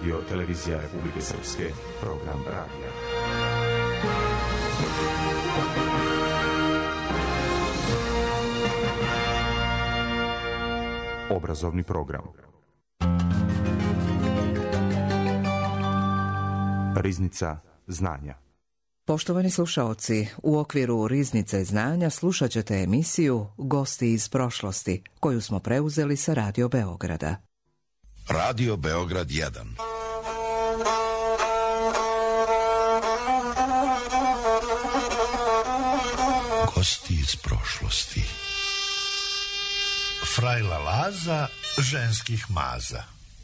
Radio Televizija Republike Srpske, program radija. Obrazovni program. Riznica znanja. Poštovani slušaoci, u okviru Riznice znanja slušat ćete emisiju Gosti iz prošlosti, koju smo preuzeli sa Radio Beograda. Radio Beograd 1. Gosti iz prošlosti. Frajla Laza ženskih maza.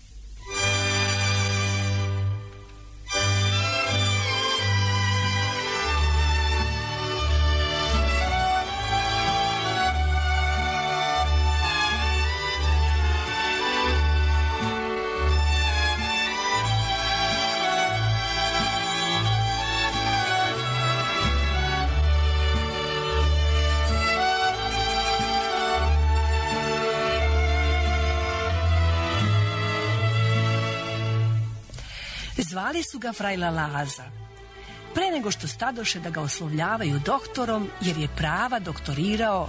Zvali su ga Frajla Laza. Pre nego što stadoše da ga oslovljavaju doktorom, jer je prava doktorirao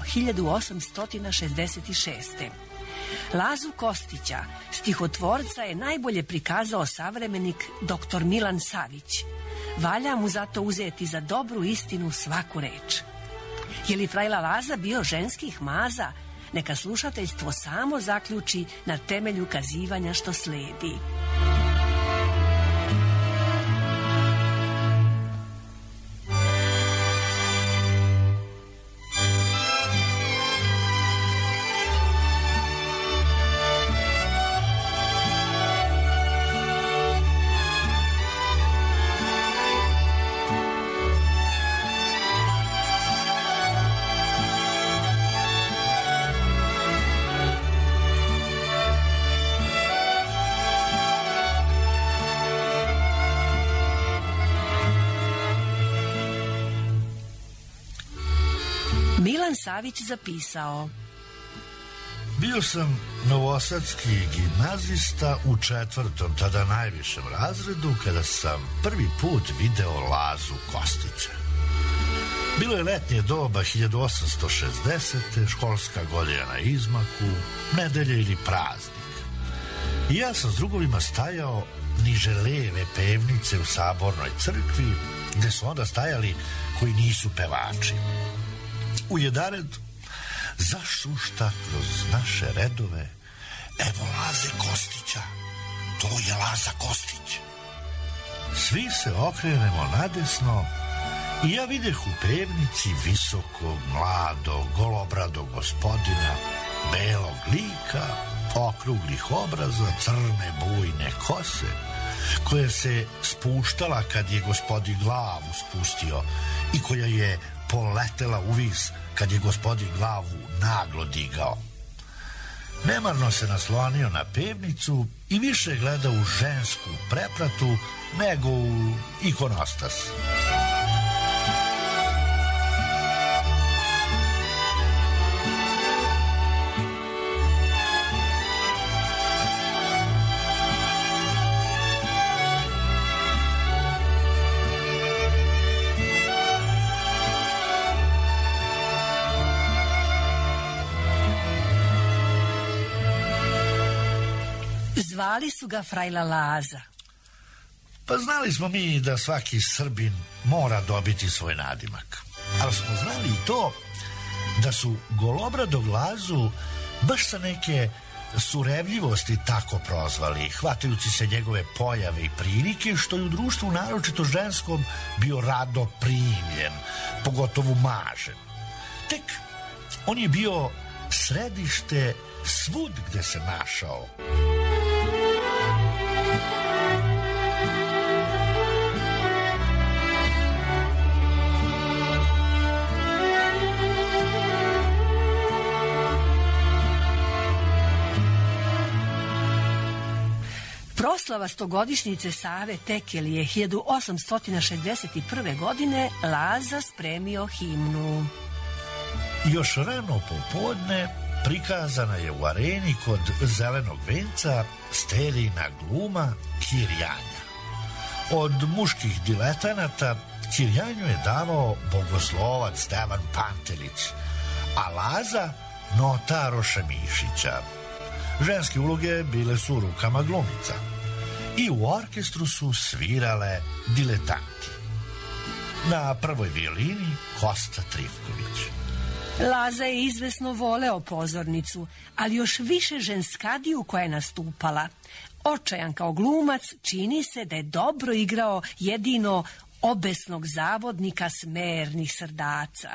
1866. Lazu Kostića, stihotvorca, je najbolje prikazao savremenik dr. Milan Savić. Valja mu zato uzeti za dobru istinu svaku reč. Je li Frajla Laza bio ženskih maza? Neka slušateljstvo samo zaključi na temelju kazivanja što sledi. Milan Savić zapisao: Bio sam novosadski gimnazista u 4. tada najvišem razredu kada sam prvi put video Lazu Kostića. Bilo je letnje doba 1860. školska godina na izmaku, nedelje ili praznik. I ja sam s drugovima stajao niže leve pevnice u Sabornoj crkvi, gde su onda stajali koji nisu pevači. U jedared zašušta kroz naše redove: evo Laze Kostića, to je Laza Kostić. Svi se okrenemo nadesno i ja videh u pevnici visokog, mladog, golobradog gospodina, belog lika, okruglih obraza, crne bujne kose, koja se spuštala kad je gospodin glavu spustio i koja je poletela uvis kad je gospodin glavu naglo digao. Nemarno se naslonio na pevnicu i više gleda u žensku prepratu nego u ikonostas. Zvali su ga Frajla Laza. Pa znali smo mi da svaki Srbin mora dobiti svoj nadimak. Ali smo znali i to da su golobradog Lazu baš sa neke surevljivosti tako prozvali, hvatajući se njegove pojave i prilike, što je u društvu naročito ženskom bio rado primljen, pogotovo mažen. Tek on je bio središte svud gde se našao. Proslava stogodišnjice Save Tekelije 1861. godine Laza spremio himnu. Još rano popodne prikazana je u areni kod Zelenog venca sterijna gluma Kirjanja. Od muških diletanata Kirjanju je davao bogoslovac Stevan Pantelić, a Laza Notaroša Mišića. Ženske uloge bile su u rukama glumica. I u orkestru su svirale diletanti. Na prvoj violini Kosta Trifković. Laza je izvesno voleo pozornicu, ali još više ženskadiju koja je nastupala. Očajan kao glumac, čini se da je dobro igrao jedino obesnog zavodnika smernih srdaca.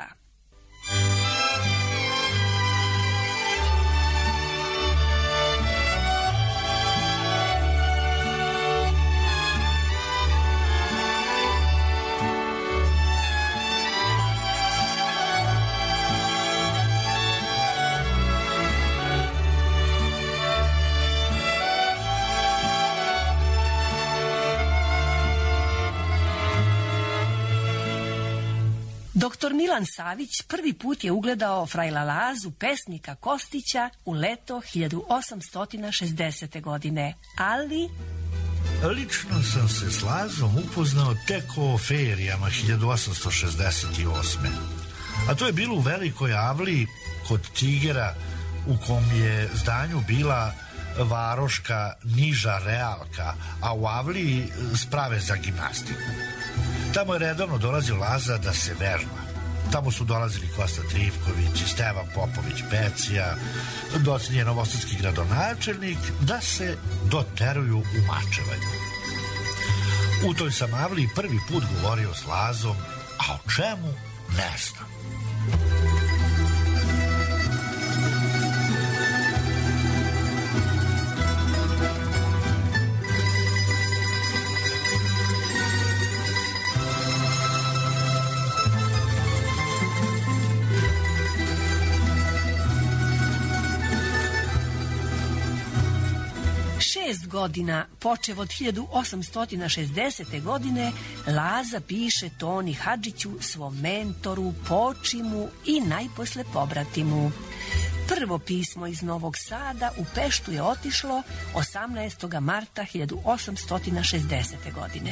Doktor Milan Savić prvi put je ugledao frajla Lazu, pesnika Kostića, u leto 1860. godine, ali... Lično sam se s Lazom upoznao tek o ferijama 1868. A to je bilo u Velikoj Avliji kod Tigera, u kom je zdanju bila varoška niža realka, a u Avliji sprave za gimnastiku. Tamo je redovno dolazio Laza da se vežba. Tamo su dolazili Kosta Trifković i Stevan Popović Pecija, docenjen novosadski gradonačelnik, da se doteruju u mačevanju. U toj sam Avliji prvi put govorio s Lazom, a o čemu ne znam. Godina, počev od 1860. godine, Laza piše Toni Hadžiću, svom mentoru, počimu i najposle pobratimu. Prvo pismo iz Novog Sada u Peštu je otišlo 18. marta 1860. godine.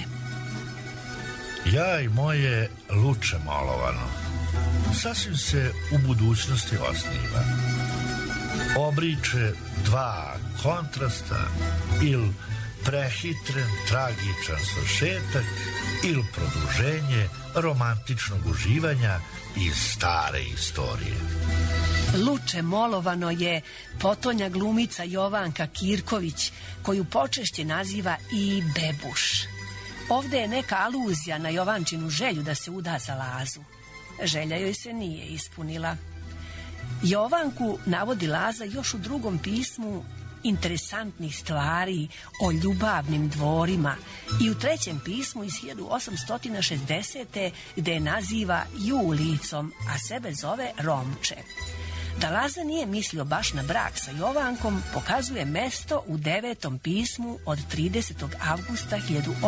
Ja i moje luče malovano, sasvim se u budućnosti osniva. Obriče dva kontrasta, ili prehitren, tragičan svršetak, ili produženje romantičnog uživanja iz stare istorije. Luče molovano je potonja glumica Jovanka Kirković, koju počešće naziva i Bebuš. Ovde je neka aluzija na Jovančinu želju da se uda za Lazu. Želja joj se nije ispunila. Jovanku navodi Laza još u drugom pismu interesantnih stvari o ljubavnim dvorima i u trećem pismu iz 1860. gde je naziva Julicom, a sebe zove Romče. Da Laza nije mislio baš na brak sa Jovankom pokazuje mesto u 9. pismu od 30. avgusta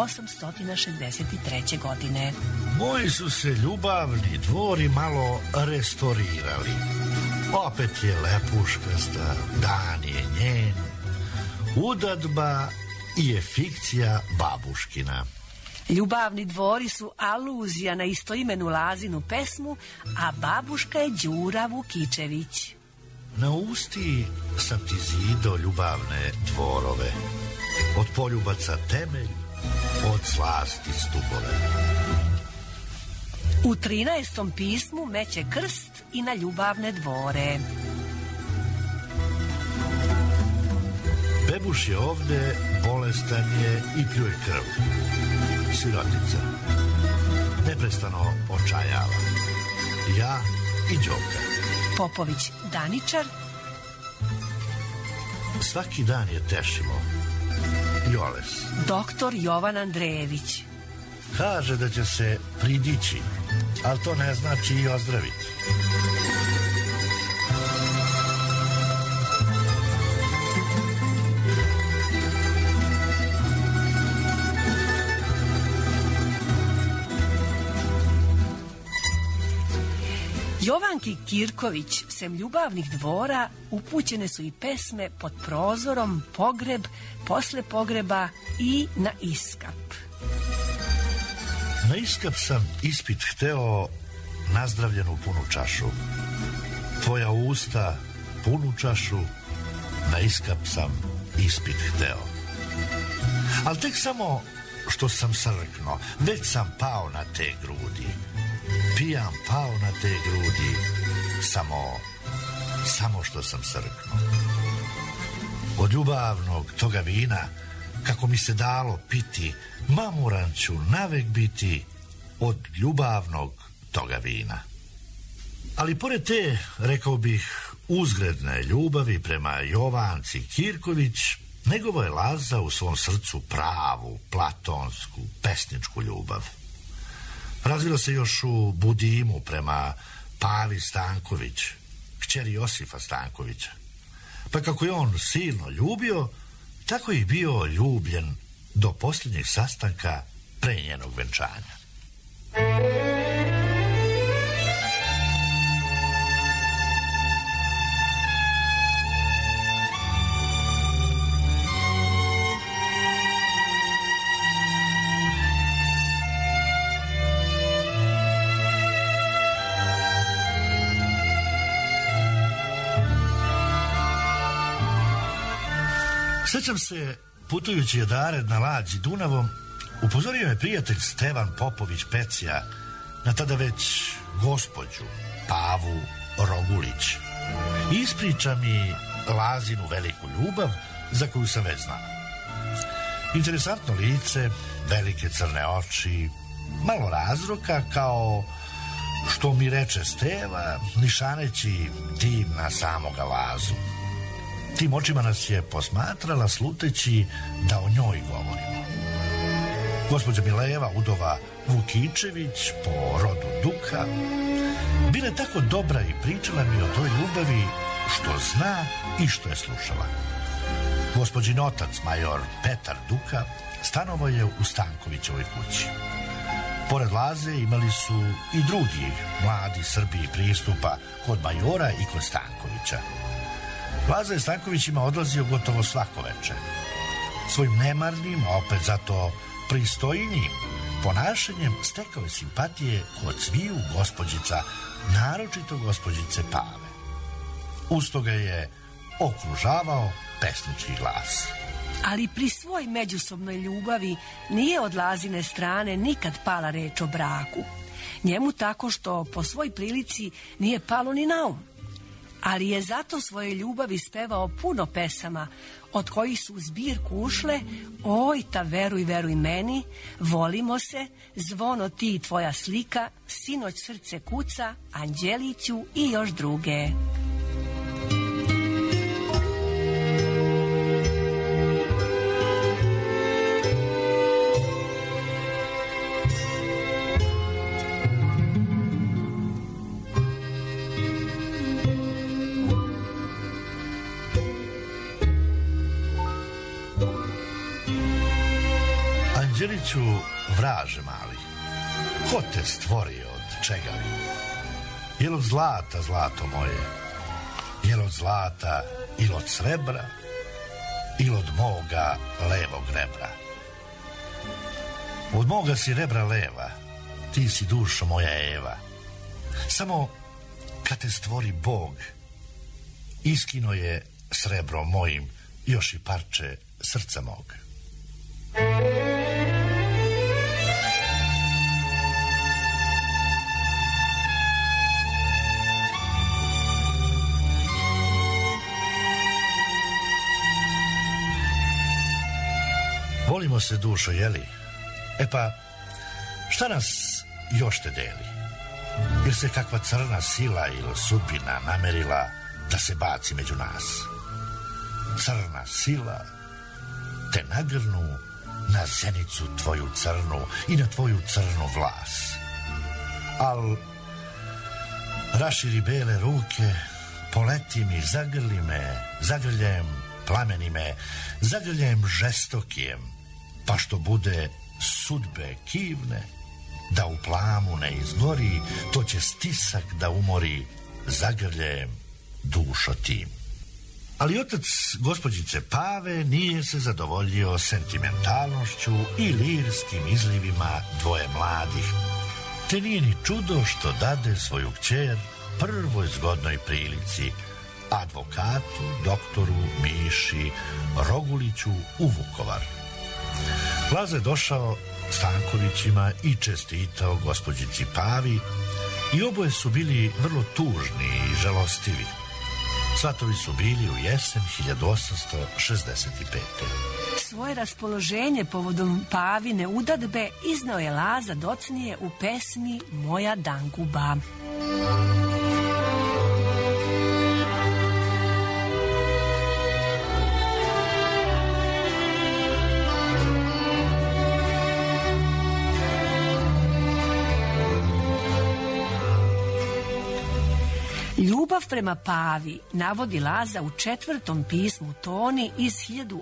1863. godine. Moji su se ljubavni dvori malo restaurirali. Opet je lepuškasta, dan je njen, udadba i je fikcija babuškina. Ljubavni dvori su aluzija na istoimenu Lazinu pesmu, a babuška je Đura Vukičević. Na usti sam ti zido ljubavne dvorove, od poljubaca temelj, od slasti stubove. U 13. pismu meće krst i na ljubavne dvore. Bebuš je ovde, bolestan je i pljuje krv. Sirotica. Neprestano očajava. Ja i Đoka. Popović Daničar. Svaki dan je tešimo. Joles. Doktor Jovan Andrejević. Kaže da će se pridići, ali to ne znači i ozdraviti. Jovanki Kirković, sem ljubavnih dvora, upućene su i pesme Pod prozorom, Pogreb, Posle pogreba i Na iskap. Na iskap sam ispit hteo nazdravljenu punu čašu. Tvoja usta punu čašu, na iskap sam ispit hteo. Al tek samo što sam srkno, već sam pao na te grudi. Pijam pao na te grudi, samo što sam srkno. Od ljubavnog toga vina, kako mi se dalo piti, mamuran ću navek biti od ljubavnog toga vina. Ali pored te, rekao bih, uzgredne ljubavi prema Jovanci Kirković, negovo je Laza u svom srcu pravu, platonsku, pesničku ljubav. Razvilo se još u Budimu prema Pavi Stanković, kćeri Josifa Stankovića. Pa kako je on silno ljubio, tako je bio ljubljen do posljednjeg sastanka pre njenog venčanja. Sjećam se, putujući jedared na lađi Dunavom, upozorio je prijatelj Stevan Popović Pecija na tada već gospođu Pavu Rogulić. Ispriča mi Lazinu veliku ljubav za koju sam već znao. Interesantno lice, velike crne oči, malo razroka, kao što mi reče Steva, nišaneći tim na samoga Lazu. Tim očima nas je posmatrala sluteći da o njoj govorimo. Gospođa Mileva, udova Vukičević, po rodu Duka, bila je tako dobra i pričala mi o toj ljubavi što zna i što je slušala. Gospođin otac, major Petar Duka, stanovao je u Stankovićevoj kući. Pored Laze imali su i drugi mladi Srbi pristupa kod majora i kod Stankovića. Laza je Stankovićima odlazio gotovo svako veče. Svojim nemarnim, a opet zato pristojnijim ponašanjem stekao je simpatije kod sviju gospođica, naročito gospođice Pave. Usto ga je okružavao pesnički glas. Ali pri svoj međusobnoj ljubavi nije od Lazine strane nikad pala reč o braku. Njemu tako što po svoj prilici nije palo ni na um. Ali je zato svoje ljubavi spevao puno pesama, od kojih su u zbirku ušle Oj, ta veruj, veruj meni, Volimo se, Zvono ti i tvoja slika, Sinoć srce kuca, Anđeliću i još druge. Anđeliću, vraže mali, ko te stvorio, od čega li? Jel od zlata, zlato moje? Jel od zlata ili od srebra? Ili od moga levog rebra? Od moga si rebra leva, ti si dušo moja Eva. Samo kad te stvori Bog, iskino je srebrom mojim još i parče srca mog. Volimo se, dušo, jeli? E pa, šta nas još te deli? Jer se kakva crna sila ili sudbina namerila da se baci među nas? Crna sila te nagrnu na zenicu tvoju crnu i na tvoju crnu vlas. Al raširi bele ruke, poleti mi, zagrli me, zagrljem, plameni me, zagrljem žestokijem, pa što bude sudbe kivne, da u plamu ne izgori, to će stisak da umori, zagrljem dušo tim. Ali otac gospođice Pave nije se zadovoljio sentimentalnošću i lirskim izlivima dvoje mladih. Te nije ni čudo što dade svoju kćer prvoj zgodnoj prilici, advokatu, doktoru Miši Roguliću u Vukovar. Laza je došao Stankovićima i čestitao gospođici Pavi i oboje su bili vrlo tužni i žalostivi. Svatovi su bili u jesen 1865. Svoje raspoloženje povodom Pavine udadbe iznao je Laza docnije u pesmi Moja danguba. Ljubav prema Pavi navodi Laza u 4. pismu Toni iz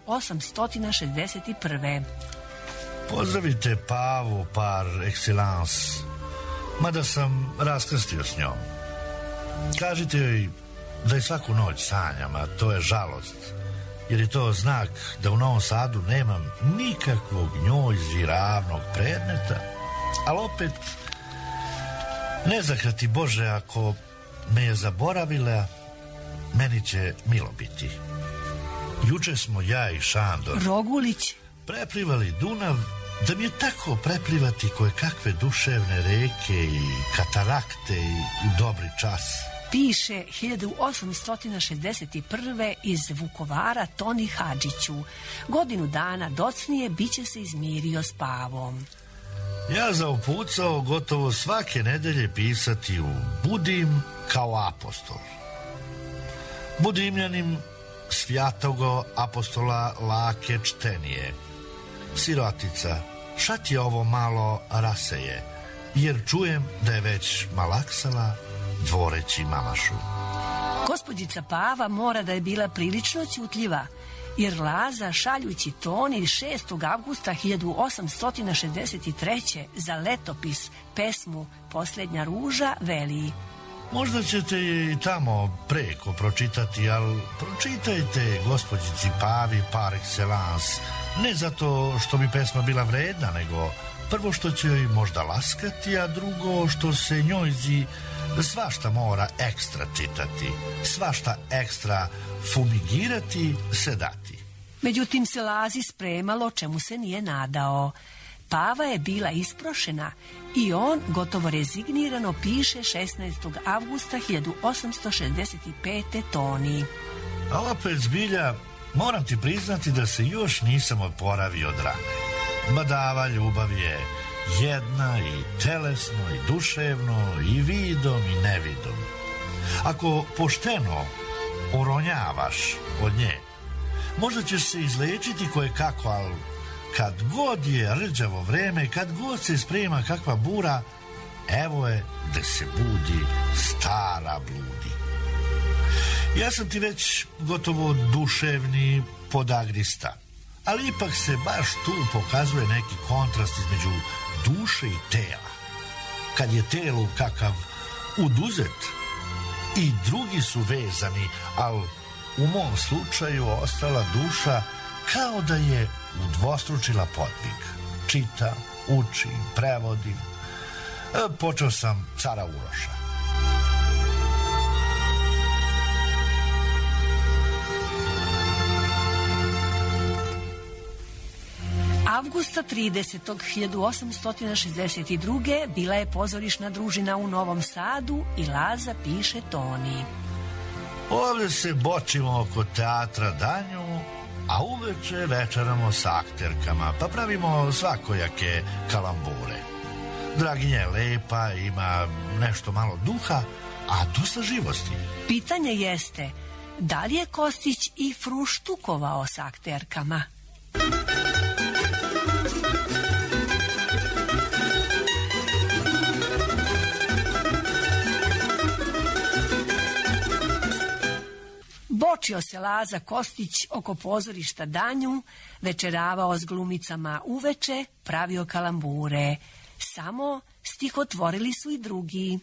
1861. Pozdravite Pavu par excellence, mada sam raskrstio s njom. Kažite joj da je svaku noć sanjam, a to je žalost, jer je to znak da u Novom Sadu nemam nikakvog njojzi ravnog predmeta, ali opet ne zakrati Bože ako me je zaboravila, meni će milo biti. Juče smo ja i Šandor Rogulić preplivali Dunav, da mi je tako preplivati koje kakve duševne reke i katarakte i u dobri čas. piše 1861. iz Vukovara Toni Hadžiću. Godinu dana docnije biće se izmirio s Pavom. Ja zaupucao gotovo svake nedelje pisati u Budim kao apostol. Budimljanim svjatogo apostola lake čtenije. Sirotica, šta ti ovo malo raseje, jer čujem da je već malaksala dvoreći mamašu. Gospođica Pava mora da je bila prilično ćutljiva, jer Laza šaljući Toni 6. avgusta 1863. za letopis pesmu Posljednja ruža veli: Možda ćete je i tamo preko pročitati, ali pročitajte gospođici Pavi par excellence, ne zato što bi pesma bila vredna, nego prvo što će joj možda laskati, a drugo što se njojzi svašta mora ekstra čitati, svašta ekstra fumigirati, sedati. Međutim se Lazi spremalo čemu se nije nadao. Pava je bila isprošena i on gotovo rezignirano piše 16. avgusta 1865. Toni. A opet zbilja, moram ti priznati da se još nisam oporavio od rane. Badava ljubav je jedna i telesno i duševno i vidom i nevidom. Ako pošteno oronjavaš od nje, možda ćeš se izlečiti koje kako, ali kad god je rđavo vreme, kad god se sprema kakva bura, evo je gde se budi stara bludi. Ja sam ti već gotovo duševni podagrista, ali ipak se baš tu pokazuje neki kontrast između duše i tela. Kad je telo kakav uduzet i drugi su vezani, ali u mom slučaju ostala duša kao da je udvostručila podvig. Čita, uči, prevodi. Počeo sam cara Uroša. Avgusta 30. 1862. bila je pozorišna družina u Novom Sadu i Laza piše Toni: Ovdje se bočimo oko teatra danju, a uveče večeramo s akterkama, pa pravimo svakojake kalambure. Draginja je lepa, ima nešto malo duha, a dosta živosti. Pitanje jeste, da li je Kostić i fruštukovao s akterkama? Bočio se Laza Kostić oko pozorišta danju, večeravao s glumicama uveče, pravio kalambure. Samo stihotvorili su i drugi.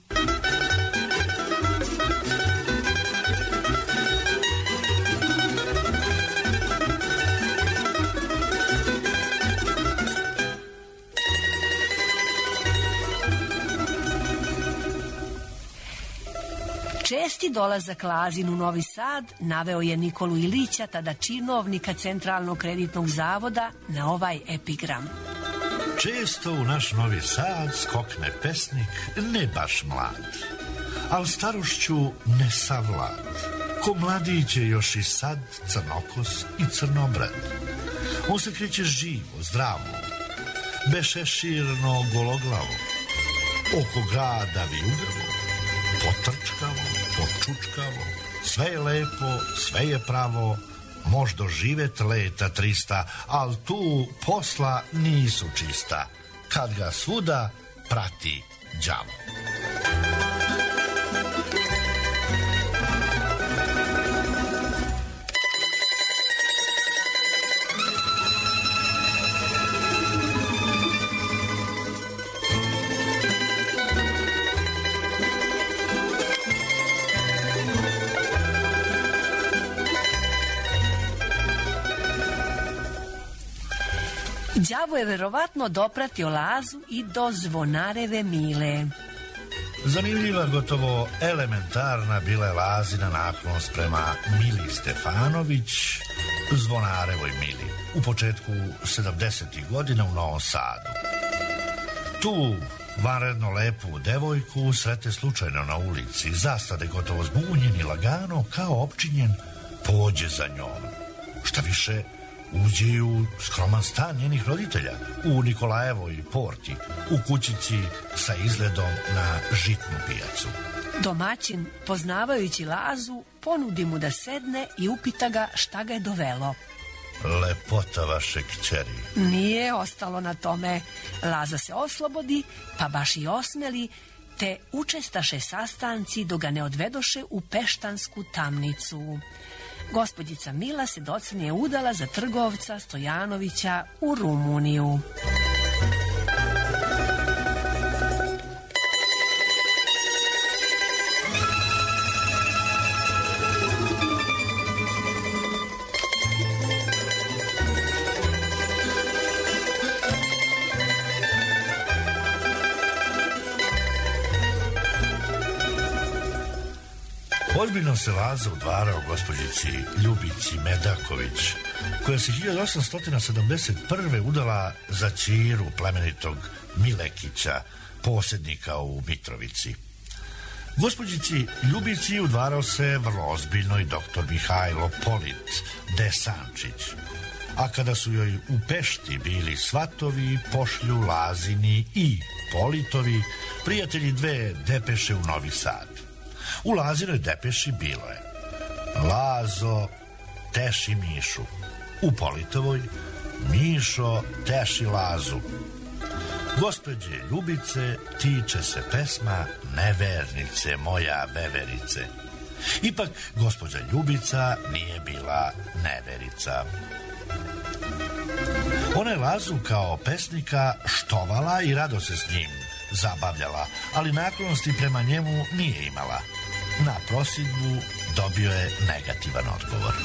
Česti dolazak Lazin u Novi Sad naveo je Nikolu Ilića, tada činovnika Centralnog kreditnog zavoda, na ovaj epigram. Često u naš Novi Sad skokne pesnik ne baš mlad, al starošću ne savlad. Ko mladić je još i sad crnokos i crnobred. On se kreće živo, zdravo, bešeširno, gologlavo, oko grada vijugavo, potrčkavo, počučkavo, sve je lepo, sve je pravo, možda živet leta 300, al tu posla nisu čista, kad ga svuda prati đavo. Đavo je verovatno dopratio Lazu i do Zvonareve Mile. Zanimljiva, gotovo elementarna bila je Lazina naklonost prema Mili Stefanović, Zvonarevoj Mili, u početku 70. godina u Novom Sadu. Tu vanredno lepu devojku srete slučajno na ulici, zastade gotovo zbunjen i lagano, kao opčinjen, pođe za njom. Šta više, uđe u skroman stan njenih roditelja, u Nikolajevoj porti, u kućici sa izgledom na žitnu pijacu. Domaćin, poznavajući Lazu, ponudi mu da sedne i upita ga šta ga je dovelo. Lepota vaše kćeri. Nije ostalo na tome. Laza se oslobodi, pa baš i osmeli, te učestaše sastanci dok ga ne odvedoše u peštansku tamnicu. Gospođica Mila se docnije udala za trgovca Stojanovića u Rumuniju. Ozbiljno se Laza udvarao gospođici Ljubici Medaković, koja se 1871. udala za ćiru plemenitog Milekića, posjednika u Mitrovici. Gospođici Ljubici udvarao se vrlo ozbiljno i doktor Mihajlo Polit Desančić, a kada su joj u Pešti bili svatovi, pošlju Lazini i Politovi, prijatelji dve depeše u Novi Sad. U Lazinoj depeši bilo je: Lazo, teši Mišu. U Politovoj: Mišo, teši Lazu. Gospođe Ljubice tiče se pesma Nevernice moja veverice. Ipak gospođa Ljubica nije bila neverica. Ona je Lazu kao pesnika štovala i rado se s njim zabavljala, ali naklonosti prema njemu nije imala. Na prosidbu dobio je negativan odgovor.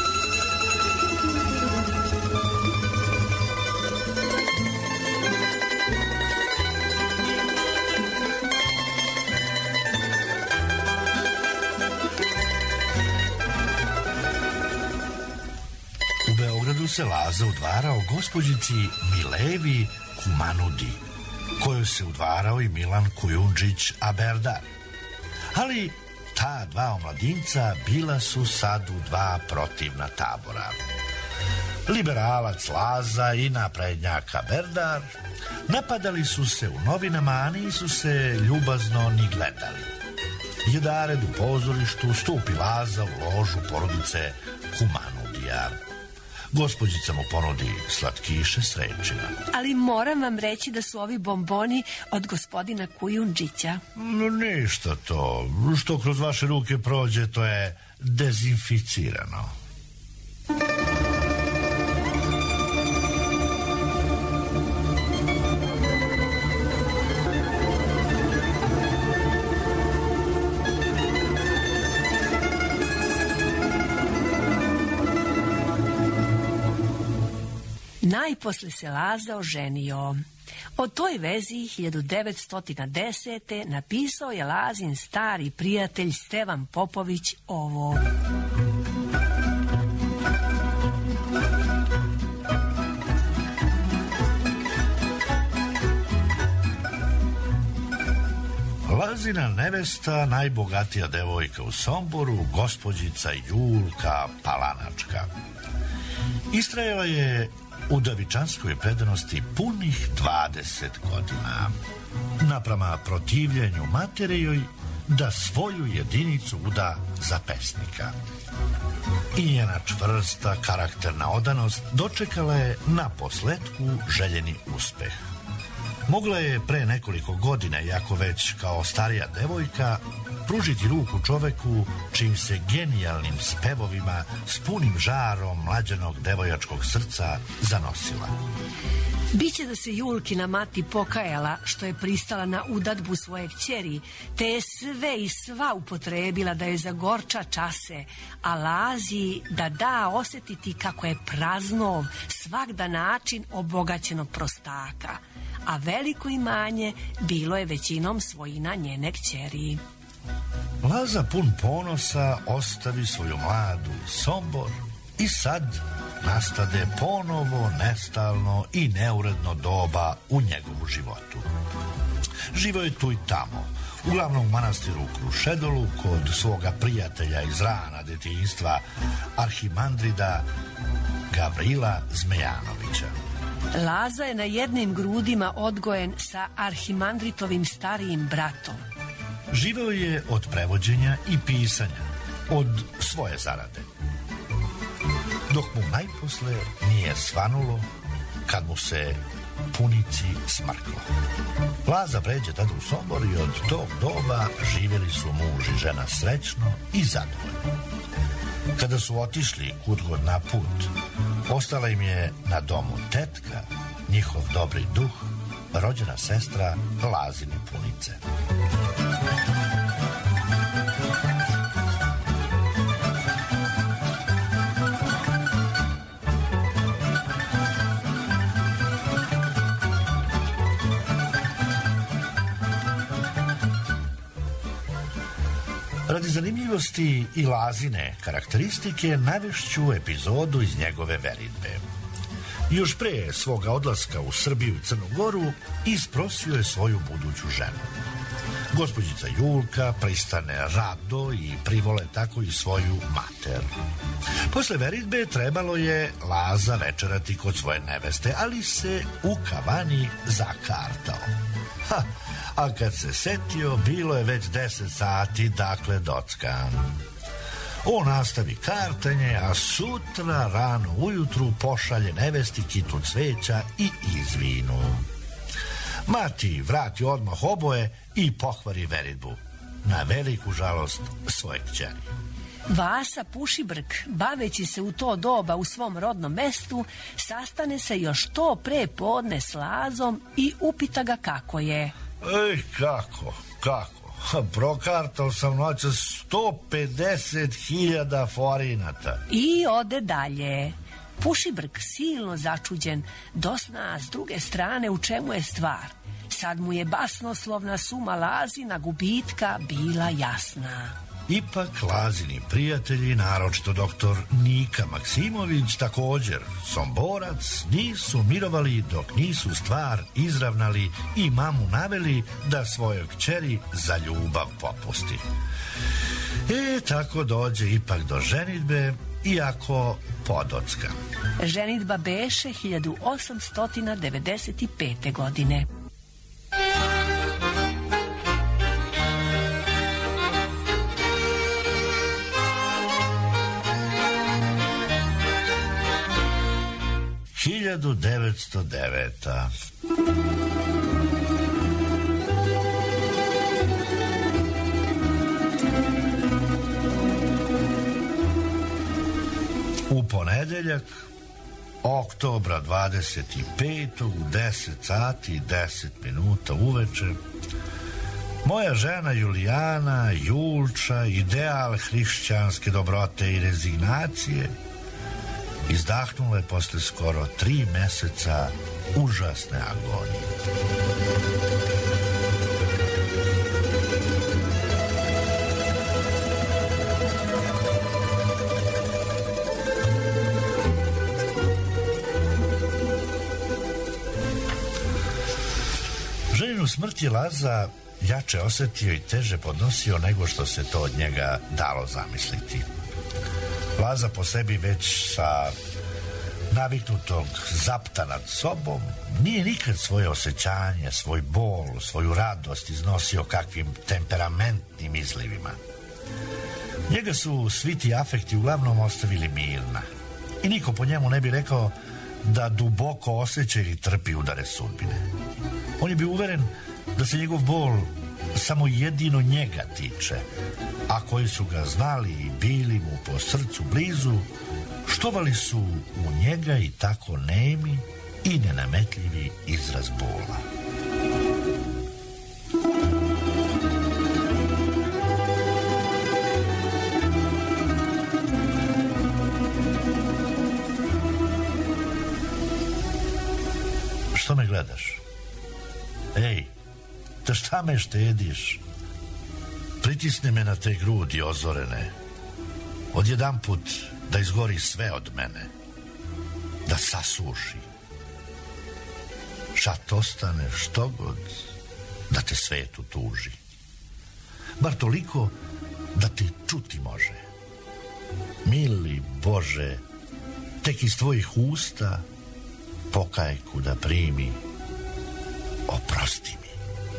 U Beogradu se Laza udvarao gospođici Milevi Kumanudi, koju se udvarao i Milan Kujundžić Aberdar. Ali ta dva omladinca bila su sad u dva protivna tabora. Liberalac Laza i naprednjak Aberdar napadali su se u novinama, a nisu se ljubazno ni gledali. Jedared u pozorištu stupi Laza u ložu porodice Kumanudija. Gospođica mu ponudi slatkiše s rečima: Ali moram vam reći da su ovi bomboni od gospodina Kujundžića. No ništa to, što kroz vaše ruke prođe, to je dezinficirano. Najposle se Laza oženio. O toj vezi 1910. napisao je Lazin stari prijatelj Stevan Popović ovo. Lazina nevesta, najbogatija devojka u Somboru, gospođica Julka Palanačka. Istrajala je u devičanskoj predanosti punih 20 godina. Naprama protivljenju materijoj da svoju jedinicu uda za pesnika. I njena čvrsta karakterna odanost dočekala je na posletku željeni uspeh. Mogla je pre nekoliko godina, iako već kao starija devojka, pružiti ruku čoveku čim se genijalnim spevovima s punim žarom mlađenog devojačkog srca zanosila. Biće da se Julkina mati pokajala što je pristala na udadbu svoje kćeri, te je sve i sva upotrebila da je zagorča čase, a Lazi da da osjetiti kako je praznov, svakda način obogaćenog prostaka, a veliko imanje bilo je većinom svojina njene kćeri. Laza pun ponosa ostavi svoju mladu Sombor i sad nastade ponovo nestalno i neuredno doba u njegovu životu. Živio je tu i tamo, uglavnom u manastiru u Krušedolu, kod svoga prijatelja iz rana detinjstva, arhimandrida Gavrila Zmejanovića. Laza je na jednim grudima odgojen sa arhimandritovim starijim bratom. Živeo je od prevođenja i pisanja, od svoje zarade. Dok mu najposle nije svanulo kad mu se punici smrklo. Laza pređe tada u Sombor i od tog doba živjeli su muž i žena srećno i zadovoljno. Kada su otišli kudgod na put, ostala im je na domu tetka, njihov dobri duh, rođena sestra Lazine punice. Radi zanimljivosti i Lazine karakteristike navešću epizodu iz njegove veritbe. Još pre svoga odlaska u Srbiju i Crnu Goru isprosio je svoju buduću ženu. Gospođica Julka pristane rado i privole tako i svoju mater. Posle veritbe trebalo je Laza večerati kod svoje neveste, ali se u kavani zakartao. A kad se setio, bilo je već 10 sati, dakle dockan. On nastavi kartanje, a sutra rano ujutru pošalje nevesti kitu cveća i izvinu. Mati vrati odmah oboje i pohvari veritbu, na veliku žalost svoje kćeri. Vasa Pušibrk, baveći se u to doba u svom rodnom mestu, sastane se još to pre podne s Lazom i upita ga kako je. Ej, kako? Prokartao sam noća 150.000 forinata. I ode dalje. Pušibrk, silno začuđen, dosna s druge strane u čemu je stvar. Sad mu je basnoslovna suma Lazina gubitka bila jasna. Ipak Lazini prijatelji, naročito doktor Nika Maksimović, također Somborac, nisu mirovali dok nisu stvar izravnali i mamu naveli da svojoj kćeri za ljubav popusti. Tako dođe ipak do ženidbe, iako podocka. Ženidba beše 1895. godine. U ponedeljak, oktobra 25. u 10 sati i 10 minuta uveče, moja žena Julijana, Julča, ideal hrišćanske dobrote i rezignacije, izdahnula je posle skoro 3 meseca užasne agonije. Ženinu smrt je Laza jače osjetio i teže podnosio nego što se to od njega dalo zamisliti. Laza po sebi već sa naviknutog zapta nad sobom nije nikad svoje osjećanje, svoj bol, svoju radost iznosio kakvim temperamentnim izlivima. Njega su svi ti afekti uglavnom ostavili mirna i niko po njemu ne bi rekao da duboko osjeća ili trpi udare sudbine. On je bio uveren da se njegov bol samo jedino njega tiče, a koji su ga znali i bili mu po srcu blizu, štovali su u njega i tako nemi i nenametljivi izraz bola. Što me gledaš? Ej, da šta me štediš? Pritisni me na te grudi ozorene. Odjedanput da izgori sve od mene. Da sasuši. Šat ostane što god da te svetu tuži. Bar toliko da te čuti može. Mili Bože, tek iz tvojih usta pokajku da primi. Oprosti mi.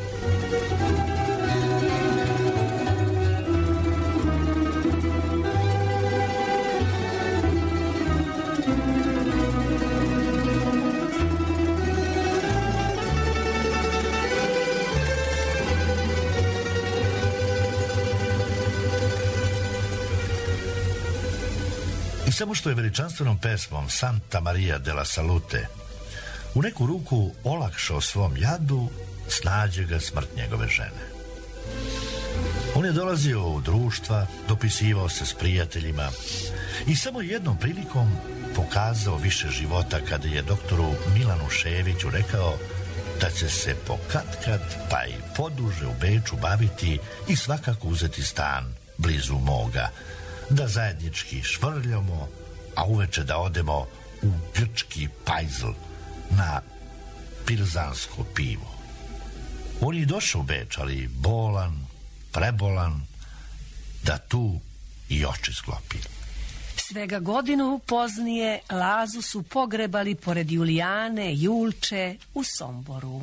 I samo što je veličanstvenom pesmom Santa Maria della Salute u neku ruku olakšao svom jadu, snađe ga smrt njegove žene. On je dolazio u društva, dopisivao se s prijateljima i samo jednom prilikom pokazao više života kada je doktoru Milanu Ševiću rekao da će se pokatkad pa i poduže u Beču baviti i svakako uzeti stan blizu moga, da zajednički švrljamo, a uveče da odemo u grčki pajzl na pilzansko pivo. On je došao u Beč, ali bolan, prebolan, da tu i oči sklopi. Svega godinu poznije Lazu su pogrebali pored Julijane Julče u Somboru.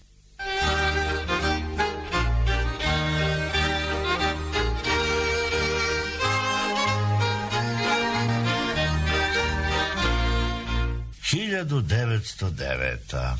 Hiljadu 909.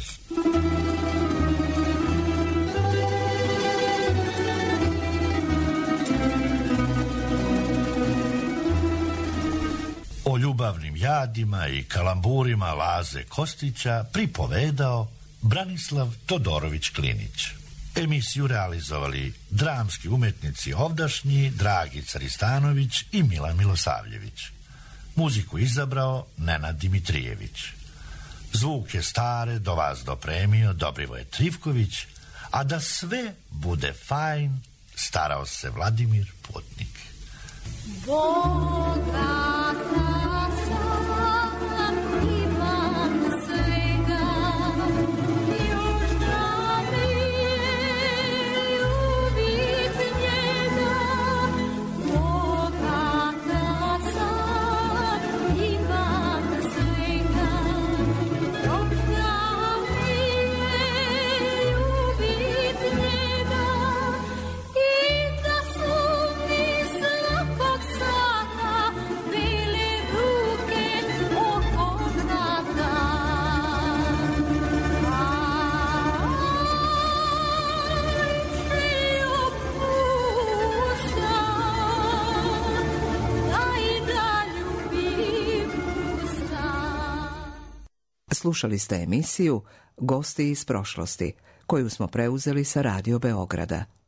O ljubavnim jadima i kalamburima Laze Kostića pripovedao Branislav Todorović Klinić. Emisiju realizovali dramski umetnici ovdašnji Dragica Ristanović i Milan Milosavljević. Muziku izabrao Nenad Dimitrijević. Zvuk je stare do vas dopremio Dobrivoje Trivković, a da sve bude fajn starao se Vladimir Putnik. Slušali ste emisiju Gosti iz prošlosti, koju smo preuzeli sa Radio Beograda.